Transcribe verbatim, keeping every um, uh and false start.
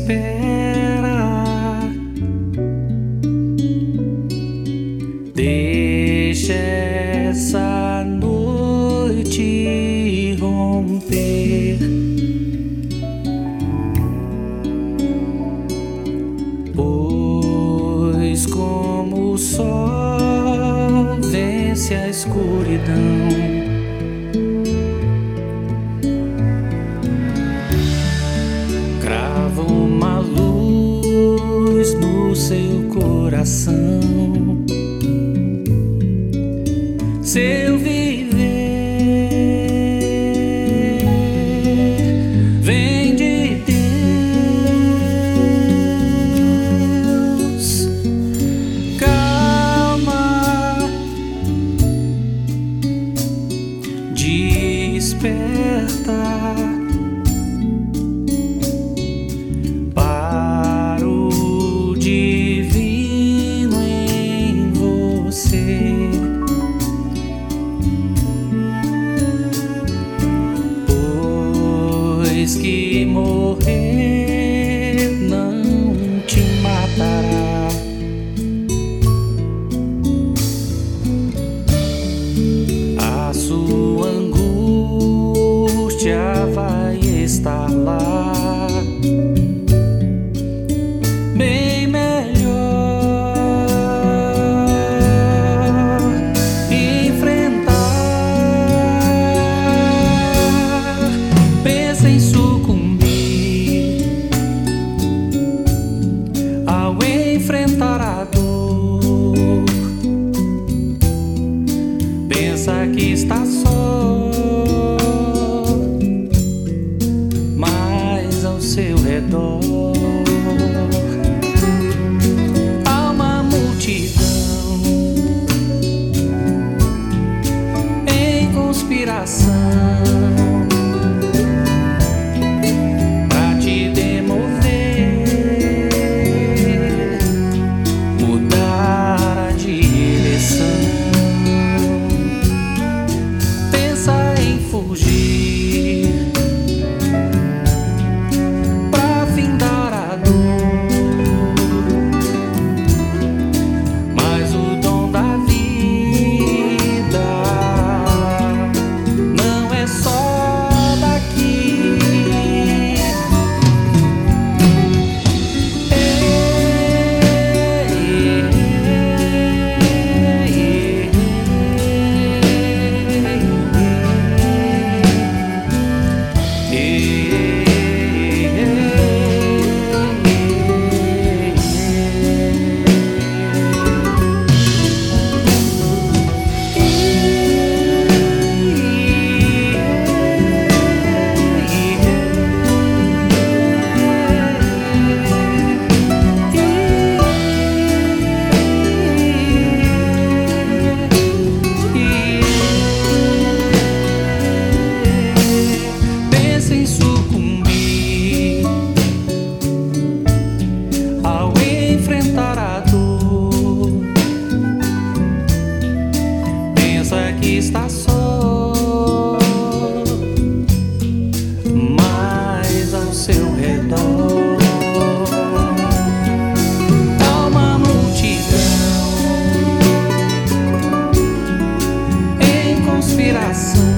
espera. Deixa essa noite romper, pois como o sol vence a escuridão, crava uma luz no seu coração. Seu viver vem de Deus. Calma, desperta para o divino em você. Que morrer não te matará. A sua angústia vai estar lá, bem melhor enfrentar. Pensa em sucumbir ao enfrentar a dor. Pensa que está só, mas ao seu redor há uma multidão em conspiração pra te demover, mudar a direção. Pensa em fugir pra findar a dor, mas o dom da vida não é só daqui. Que está só, mas ao seu redor há uma multidão em conspiração